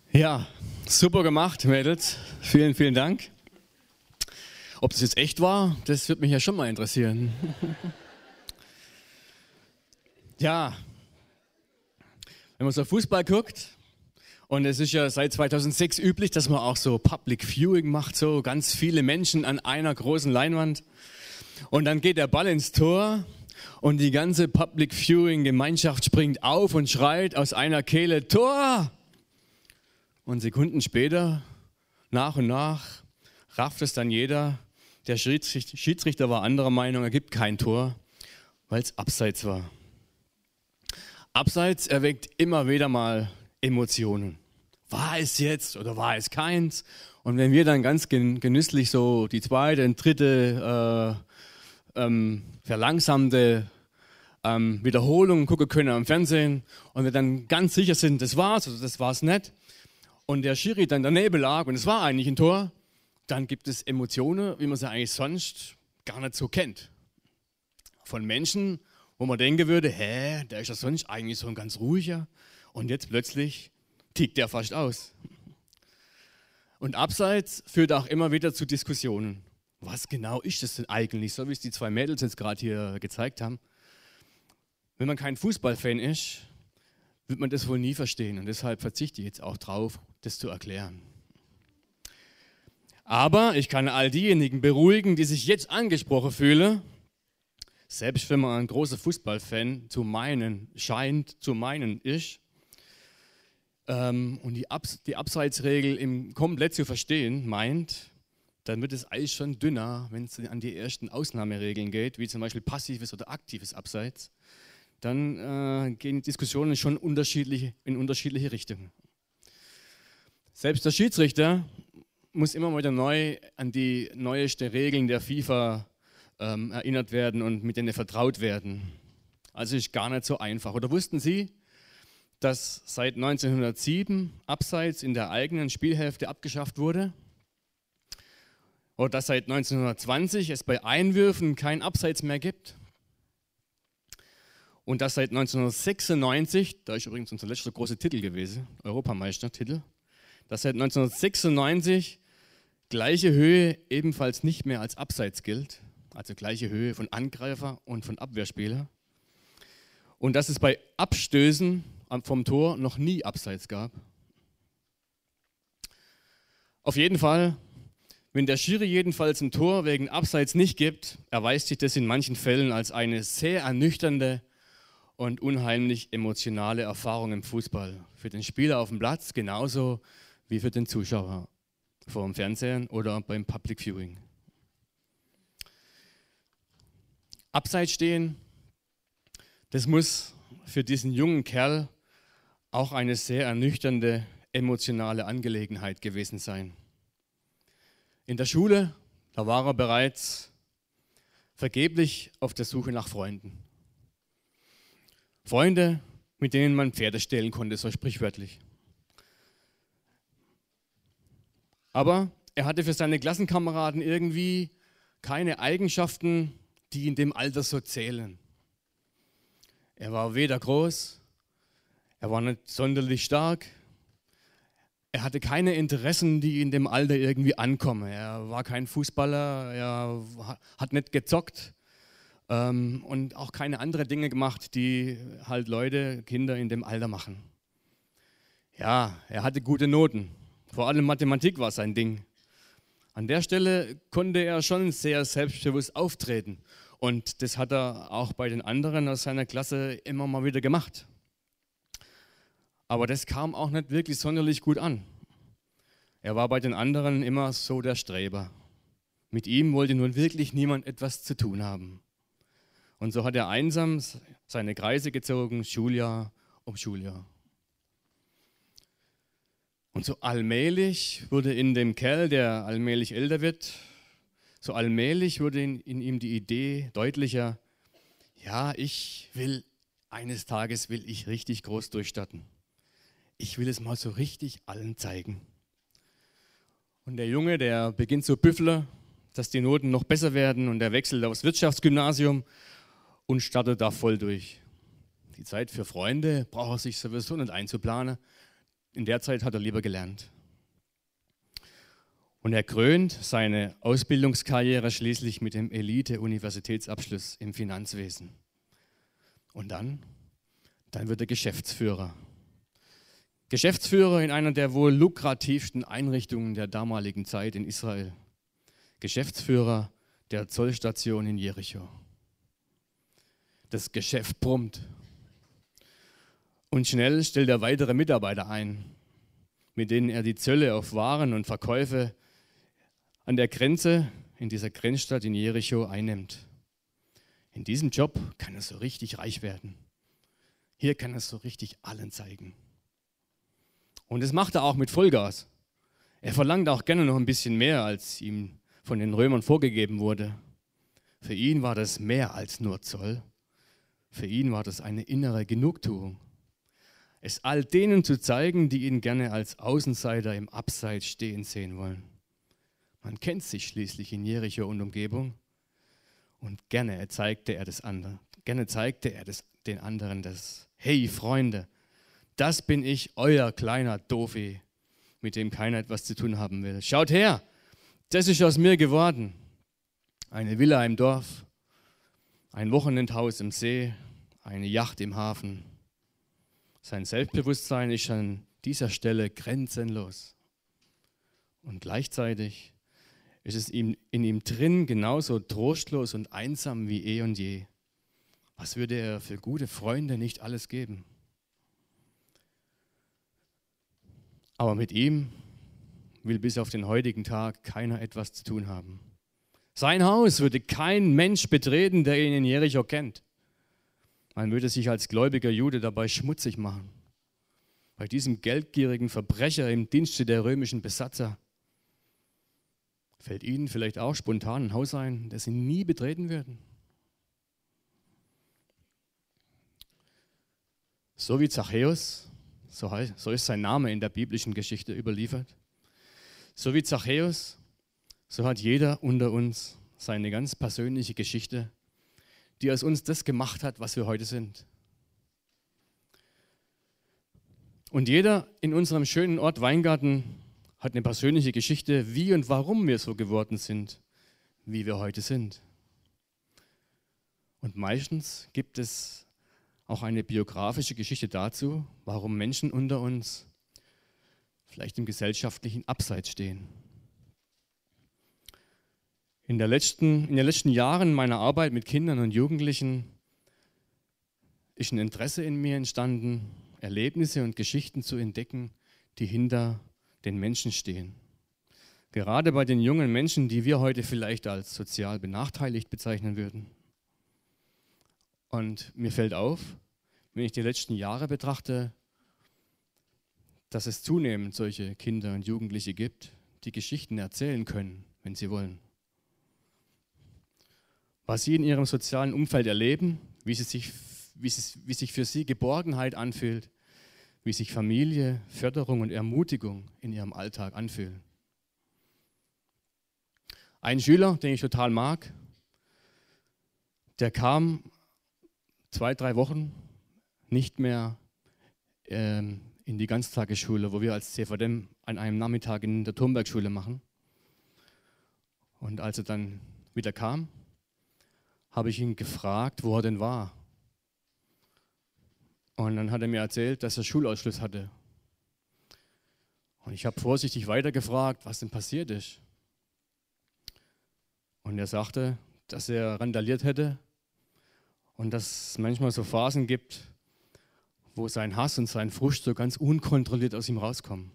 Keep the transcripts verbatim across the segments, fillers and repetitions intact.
Ja, super gemacht, Mädels. Vielen, vielen Dank. Ob das jetzt echt war, das würde mich ja schon mal interessieren. Ja, wenn man so Fußball guckt, und es ist ja seit zweitausendsechs üblich, dass man auch so Public Viewing macht, so ganz viele Menschen an einer großen Leinwand. Und dann geht der Ball ins Tor und die ganze Public Viewing Gemeinschaft springt auf und schreit aus einer Kehle Tor. Und Sekunden später, nach und nach, rafft es dann jeder. Der Schiedsrichter war anderer Meinung, er gibt kein Tor, weil es abseits war. Abseits erweckt immer wieder mal Emotionen. War es jetzt oder war es keins? Und wenn wir dann ganz genüsslich so die zweite und dritte äh, ähm, verlangsamte ähm, Wiederholung gucken können am Fernsehen und wir dann ganz sicher sind, das war's oder das war's nicht, und der Schiri dann daneben lag und es war eigentlich ein Tor, dann gibt es Emotionen, wie man sie eigentlich sonst gar nicht so kennt. Von Menschen, wo man denken würde, hä, der ist ja sonst eigentlich so ein ganz ruhiger und jetzt plötzlich tickt der fast aus. Und Abseits führt auch immer wieder zu Diskussionen. Was genau ist das denn eigentlich, so wie es die zwei Mädels jetzt gerade hier gezeigt haben? Wenn man kein Fußballfan ist, wird man das wohl nie verstehen und deshalb verzichte ich jetzt auch drauf, das zu erklären. Aber ich kann all diejenigen beruhigen, die sich jetzt angesprochen fühlen, selbst wenn man ein großer Fußballfan zu meinen scheint, zu meinen ist, ähm, und die, Abs- die Abseitsregel im komplett zu verstehen meint, dann wird es Eis schon dünner, wenn es an die ersten Ausnahmeregeln geht, wie zum Beispiel passives oder aktives Abseits. Dann äh, gehen die Diskussionen schon unterschiedliche, in unterschiedliche Richtungen. Selbst der Schiedsrichter muss immer wieder neu an die neuesten Regeln der FIFA ähm, erinnert werden und mit denen vertraut werden. Also ist gar nicht so einfach. Oder wussten Sie, dass seit neunzehnhundertsieben Abseits in der eigenen Spielhälfte abgeschafft wurde? Oder dass seit neunzehnhundertzwanzig es bei Einwürfen kein Abseits mehr gibt? Und dass seit neunzehnhundertsechsundneunzig, da ist übrigens unser letzter großer Titel gewesen, Europameistertitel, dass seit neunzehnhundertsechsundneunzig gleiche Höhe ebenfalls nicht mehr als Abseits gilt, also gleiche Höhe von Angreifer und von Abwehrspieler. Und dass es bei Abstößen vom Tor noch nie Abseits gab. Auf jeden Fall, wenn der Schiri jedenfalls ein Tor wegen Abseits nicht gibt, erweist sich das in manchen Fällen als eine sehr ernüchternde und unheimlich emotionale Erfahrung im Fußball. Für den Spieler auf dem Platz genauso wie für den Zuschauer vor dem Fernsehen oder beim Public Viewing. Abseits stehen, das muss für diesen jungen Kerl auch eine sehr ernüchternde emotionale Angelegenheit gewesen sein. In der Schule, da war er bereits vergeblich auf der Suche nach Freunden. Freunde, mit denen man Pferde stehlen konnte, so sprichwörtlich. Aber er hatte für seine Klassenkameraden irgendwie keine Eigenschaften, die in dem Alter so zählen. Er war weder groß, er war nicht sonderlich stark, er hatte keine Interessen, die in dem Alter irgendwie ankommen. Er war kein Fußballer, er hat nicht gezockt ähm, und auch keine anderen Dinge gemacht, die halt Leute, Kinder in dem Alter machen. Ja, er hatte gute Noten, vor allem Mathematik war sein Ding. An der Stelle konnte er schon sehr selbstbewusst auftreten und das hat er auch bei den anderen aus seiner Klasse immer mal wieder gemacht. Aber das kam auch nicht wirklich sonderlich gut an. Er war bei den anderen immer so der Streber. Mit ihm wollte nun wirklich niemand etwas zu tun haben. Und so hat er einsam seine Kreise gezogen, Schuljahr um Schuljahr. Und so allmählich wurde in dem Kerl, der allmählich älter wird, so allmählich wurde in, in ihm die Idee deutlicher, ja, ich will, eines Tages will ich richtig groß durchstarten. Ich will es mal so richtig allen zeigen. Und der Junge, der beginnt zu büffeln, dass die Noten noch besser werden und er wechselt aufs Wirtschaftsgymnasium und startet da voll durch. Die Zeit für Freunde braucht er sich sowieso nicht einzuplanen. in der Zeit hat er lieber gelernt. Und er krönt seine Ausbildungskarriere schließlich mit dem Elite-Universitätsabschluss im Finanzwesen. Und dann, dann wird er Geschäftsführer. Geschäftsführer in einer der wohl lukrativsten Einrichtungen der damaligen Zeit in Israel. Geschäftsführer der Zollstation in Jericho. Das Geschäft brummt. Und schnell stellt er weitere Mitarbeiter ein, mit denen er die Zölle auf Waren und Verkäufe an der Grenze, in dieser Grenzstadt in Jericho einnimmt. In diesem Job kann er so richtig reich werden. Hier kann er so richtig allen zeigen. Und das macht er auch mit Vollgas. Er verlangt auch gerne noch ein bisschen mehr, als ihm von den Römern vorgegeben wurde. Für ihn war das mehr als nur Zoll. Für ihn war das eine innere Genugtuung. Es all denen zu zeigen, die ihn gerne als Außenseiter im Abseits stehen sehen wollen. Man kennt sich schließlich in Jericho und Umgebung. Und gerne zeigte er das anderen. Gerne zeigte er das, den anderen das. Hey Freunde, das bin ich, euer kleiner Doofi, mit dem keiner etwas zu tun haben will. Schaut her, das ist aus mir geworden. Eine Villa im Dorf, ein Wochenendhaus im See, eine Yacht im Hafen. Sein Selbstbewusstsein ist an dieser Stelle grenzenlos. Und gleichzeitig ist es ihm, in ihm drin genauso trostlos und einsam wie eh und je. Was würde er für gute Freunde nicht alles geben? Aber mit ihm will bis auf den heutigen Tag keiner etwas zu tun haben. Sein Haus würde kein Mensch betreten, der ihn in Jericho kennt. Man würde sich als gläubiger Jude dabei schmutzig machen. Bei diesem geldgierigen Verbrecher im Dienste der römischen Besatzer. Fällt Ihnen vielleicht auch spontan ein Haus ein, das Sie nie betreten würden? So wie Zachäus, so, heißt, so ist sein Name in der biblischen Geschichte überliefert. So wie Zachäus, so hat jeder unter uns seine ganz persönliche Geschichte, die aus uns das gemacht hat, was wir heute sind. Und jeder in unserem schönen Ort Weingarten hat eine persönliche Geschichte, wie und warum wir so geworden sind, wie wir heute sind. Und meistens gibt es auch eine biografische Geschichte dazu, warum Menschen unter uns vielleicht im gesellschaftlichen Abseits stehen. In, der letzten, in den letzten Jahren meiner Arbeit mit Kindern und Jugendlichen ist ein Interesse in mir entstanden, Erlebnisse und Geschichten zu entdecken, die hinter den Menschen stehen. Gerade bei den jungen Menschen, die wir heute vielleicht als sozial benachteiligt bezeichnen würden. Und mir fällt auf, wenn ich die letzten Jahre betrachte, dass es zunehmend solche Kinder und Jugendliche gibt, die Geschichten erzählen können, wenn sie wollen. Was sie in ihrem sozialen Umfeld erleben, wie, sie sich, wie, sie, wie sich für sie Geborgenheit anfühlt, wie sich Familie, Förderung und Ermutigung in ihrem Alltag anfühlen. Ein Schüler, den ich total mag, der kam zwei, drei Wochen nicht mehr ähm, in die Ganztagesschule, wo wir als C V D M an einem Nachmittag in der Thurmbergschule machen. Und als er dann wieder kam, habe ich ihn gefragt, wo er denn war. Und dann hat er mir erzählt, dass er Schulausschluss hatte. Und ich habe vorsichtig weitergefragt, was denn passiert ist. Und er sagte, dass er randaliert hätte und dass es manchmal so Phasen gibt, wo sein Hass und sein Frust so ganz unkontrolliert aus ihm rauskommen.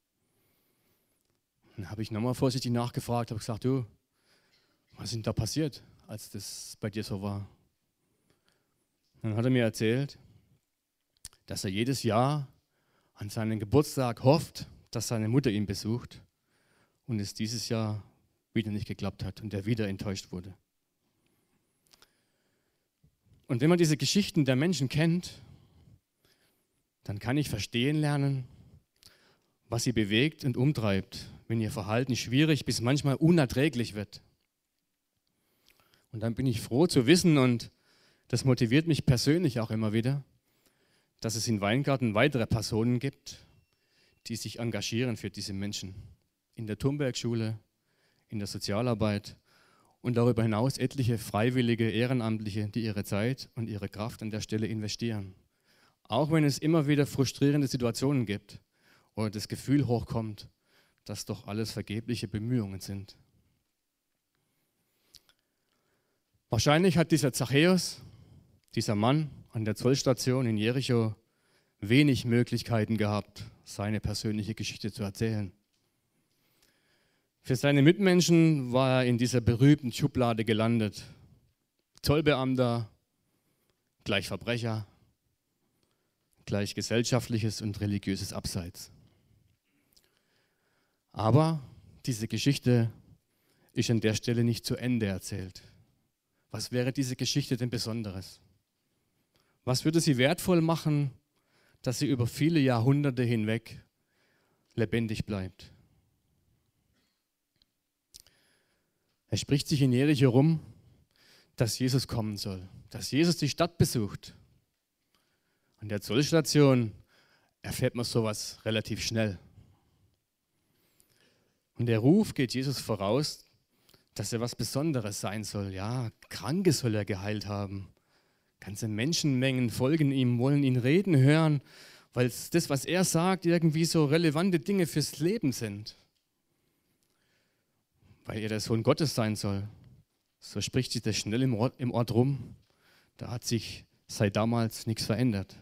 Dann habe ich nochmal vorsichtig nachgefragt, habe gesagt, du, was ist denn da passiert, als das bei dir so war? Dann hat er mir erzählt, dass er jedes Jahr an seinen Geburtstag hofft, dass seine Mutter ihn besucht und es dieses Jahr wieder nicht geklappt hat und er wieder enttäuscht wurde. Und wenn man diese Geschichten der Menschen kennt, dann kann ich verstehen lernen, was sie bewegt und umtreibt, wenn ihr Verhalten schwierig bis manchmal unerträglich wird. Und dann bin ich froh zu wissen, und das motiviert mich persönlich auch immer wieder, dass es in Weingarten weitere Personen gibt, die sich engagieren für diese Menschen. In der Thunberg-Schule, in der Sozialarbeit und darüber hinaus etliche freiwillige Ehrenamtliche, die ihre Zeit und ihre Kraft an der Stelle investieren. Auch wenn es immer wieder frustrierende Situationen gibt oder das Gefühl hochkommt, dass doch alles vergebliche Bemühungen sind. Wahrscheinlich hat dieser Zachäus, dieser Mann an der Zollstation in Jericho, wenig Möglichkeiten gehabt, seine persönliche Geschichte zu erzählen. Für seine Mitmenschen war er in dieser berühmten Schublade gelandet. Zollbeamter, gleich Verbrecher, gleich gesellschaftliches und religiöses Abseits. Aber diese Geschichte ist an der Stelle nicht zu Ende erzählt. Was wäre diese Geschichte denn Besonderes? Was würde sie wertvoll machen, dass sie über viele Jahrhunderte hinweg lebendig bleibt? Es spricht sich in Jericho rum, dass Jesus kommen soll, dass Jesus die Stadt besucht. An der Zollstation erfährt man sowas relativ schnell. Und der Ruf geht Jesus voraus, dass er was Besonderes sein soll. Ja, Kranke soll er geheilt haben. Ganze Menschenmengen folgen ihm, wollen ihn reden hören, weil das, was er sagt, irgendwie so relevante Dinge fürs Leben sind. Weil er der Sohn Gottes sein soll. So spricht sich das schnell im Ort, im Ort rum. Da hat sich seit damals nichts verändert.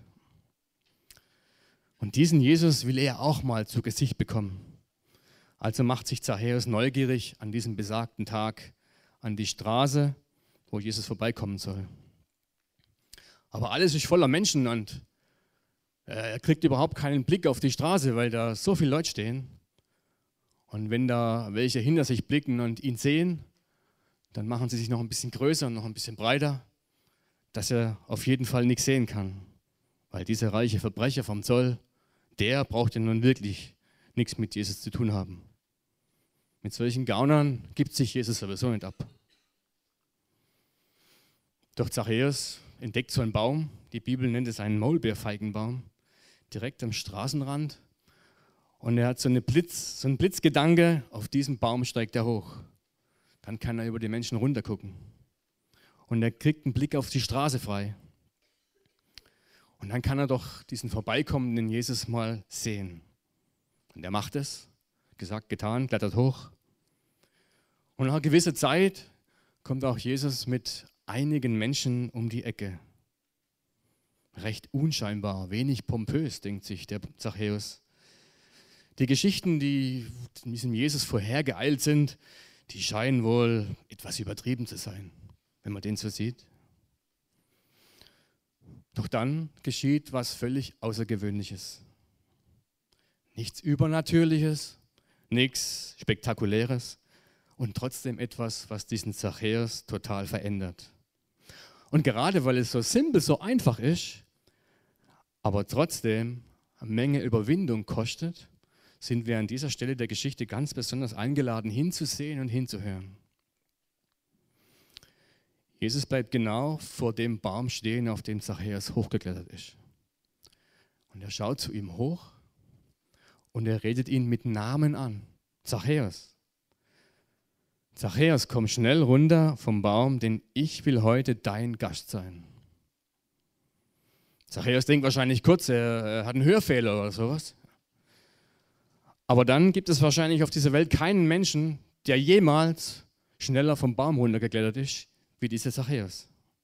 Und diesen Jesus will er auch mal zu Gesicht bekommen. Also macht sich Zachäus neugierig an diesem besagten Tag an die Straße, wo Jesus vorbeikommen soll. Aber alles ist voller Menschen und er kriegt überhaupt keinen Blick auf die Straße, weil da so viele Leute stehen. Und wenn da welche hinter sich blicken und ihn sehen, dann machen sie sich noch ein bisschen größer und noch ein bisschen breiter, dass er auf jeden Fall nichts sehen kann. Weil dieser reiche Verbrecher vom Zoll, der braucht ja nun wirklich nichts mit Jesus zu tun haben. Mit solchen Gaunern gibt sich Jesus sowieso nicht ab. Doch Zachäus entdeckt so einen Baum, die Bibel nennt es einen Maulbeerfeigenbaum, direkt am Straßenrand. Und er hat so, eine Blitz, so einen Blitzgedanke, auf diesen Baum steigt er hoch. Dann kann er über die Menschen runtergucken. Und er kriegt einen Blick auf die Straße frei. Und dann kann er doch diesen vorbeikommenden Jesus mal sehen. Und er macht es, gesagt, getan, klettert hoch. Und nach einer gewissen Zeit kommt auch Jesus mit einigen Menschen um die Ecke. Recht unscheinbar, wenig pompös, denkt sich der Zachäus. Die Geschichten, die diesem Jesus vorhergeeilt sind, die scheinen wohl etwas übertrieben zu sein, wenn man den so sieht. Doch dann geschieht was völlig Außergewöhnliches. Nichts Übernatürliches, nichts Spektakuläres und trotzdem etwas, was diesen Zachäus total verändert. Und gerade weil es so simpel, so einfach ist, aber trotzdem eine Menge Überwindung kostet, sind wir an dieser Stelle der Geschichte ganz besonders eingeladen, hinzusehen und hinzuhören. Jesus bleibt genau vor dem Baum stehen, auf dem Zachäus hochgeklettert ist. Und er schaut zu ihm hoch und er redet ihn mit Namen an. Zachäus. Zachäus, komm schnell runter vom Baum, denn ich will heute dein Gast sein. Zachäus denkt wahrscheinlich kurz, er hat einen Hörfehler oder sowas. Aber dann gibt es wahrscheinlich auf dieser Welt keinen Menschen, der jemals schneller vom Baum runtergeklettert ist, wie dieser Zachäus.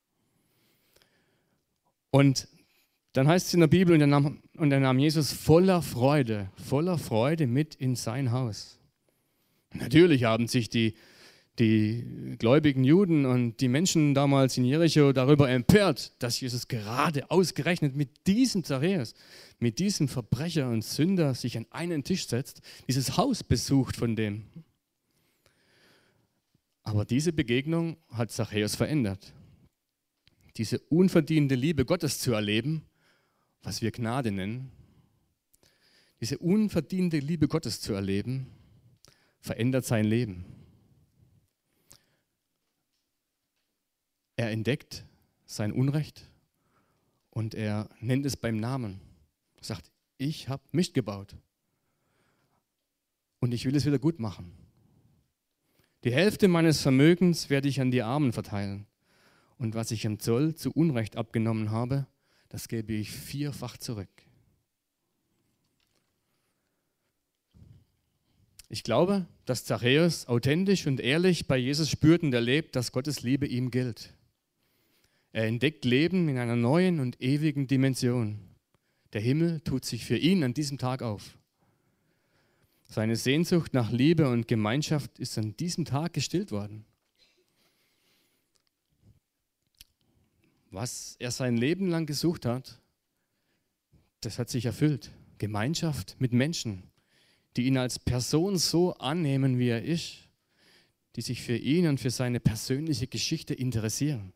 Und dann heißt es in der Bibel, und er nahm, und er nahm Jesus voller Freude, voller Freude mit in sein Haus. Natürlich haben sich die, die gläubigen Juden und die Menschen damals in Jericho darüber empört, dass Jesus gerade ausgerechnet mit diesem Zachäus, mit diesem Verbrecher und Sünder sich an einen Tisch setzt, dieses Haus besucht von dem. Aber diese Begegnung hat Zachäus verändert. Diese unverdiente Liebe Gottes zu erleben, was wir Gnade nennen, diese unverdiente Liebe Gottes zu erleben, verändert sein Leben. Er entdeckt sein Unrecht und er nennt es beim Namen. Er sagt, ich habe Mist gebaut. und ich will es wieder gut machen. Die Hälfte meines Vermögens werde ich an die Armen verteilen. Und was ich am Zoll zu Unrecht abgenommen habe, das gebe ich vierfach zurück. Ich glaube, dass Zachäus authentisch und ehrlich bei Jesus spürt und erlebt, dass Gottes Liebe ihm gilt. Er entdeckt Leben in einer neuen und ewigen Dimension. Der Himmel tut sich für ihn an diesem Tag auf. Seine Sehnsucht nach Liebe und Gemeinschaft ist an diesem Tag gestillt worden. Was er sein Leben lang gesucht hat, das hat sich erfüllt. Gemeinschaft mit Menschen, die ihn als Person so annehmen, wie er ist, die sich für ihn und für seine persönliche Geschichte interessieren.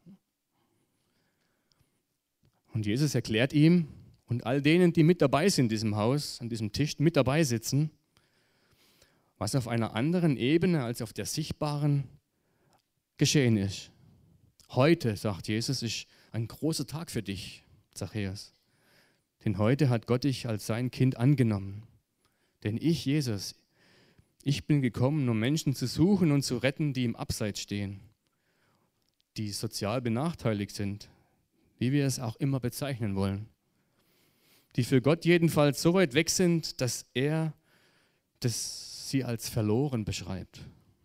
Und Jesus erklärt ihm und all denen, die mit dabei sind in diesem Haus, an diesem Tisch mit dabei sitzen, was auf einer anderen Ebene als auf der sichtbaren geschehen ist. Heute, sagt Jesus, ist ein großer Tag für dich, Zachäus. Denn heute hat Gott dich als sein Kind angenommen. Denn ich, Jesus, ich bin gekommen, um Menschen zu suchen und zu retten, die im Abseits stehen, die sozial benachteiligt sind, wie wir es auch immer bezeichnen wollen, die für Gott jedenfalls so weit weg sind, dass er das sie als verloren beschreibt.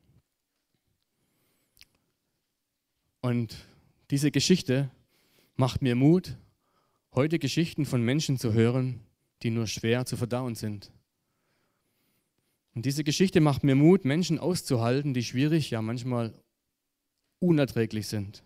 Und diese Geschichte macht mir Mut, heute Geschichten von Menschen zu hören, die nur schwer zu verdauen sind. Und diese Geschichte macht mir Mut, Menschen auszuhalten, die schwierig, ja manchmal unerträglich sind.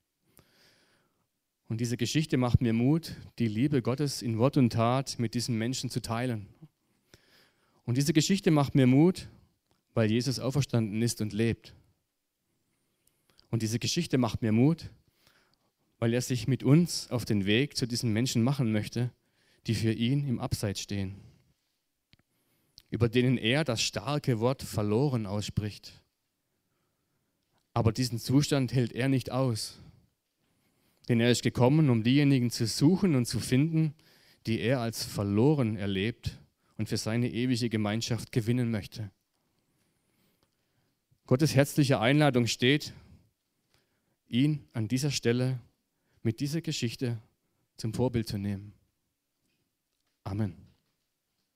Und diese Geschichte macht mir Mut, die Liebe Gottes in Wort und Tat mit diesen Menschen zu teilen. Und diese Geschichte macht mir Mut, weil Jesus auferstanden ist und lebt. Und diese Geschichte macht mir Mut, weil er sich mit uns auf den Weg zu diesen Menschen machen möchte, die für ihn im Abseits stehen, über denen er das starke Wort verloren ausspricht. Aber diesen Zustand hält er nicht aus, denn er ist gekommen, um diejenigen zu suchen und zu finden, die er als verloren erlebt und für seine ewige Gemeinschaft gewinnen möchte. Gottes herzliche Einladung steht, ihn an dieser Stelle mit dieser Geschichte zum Vorbild zu nehmen. Amen.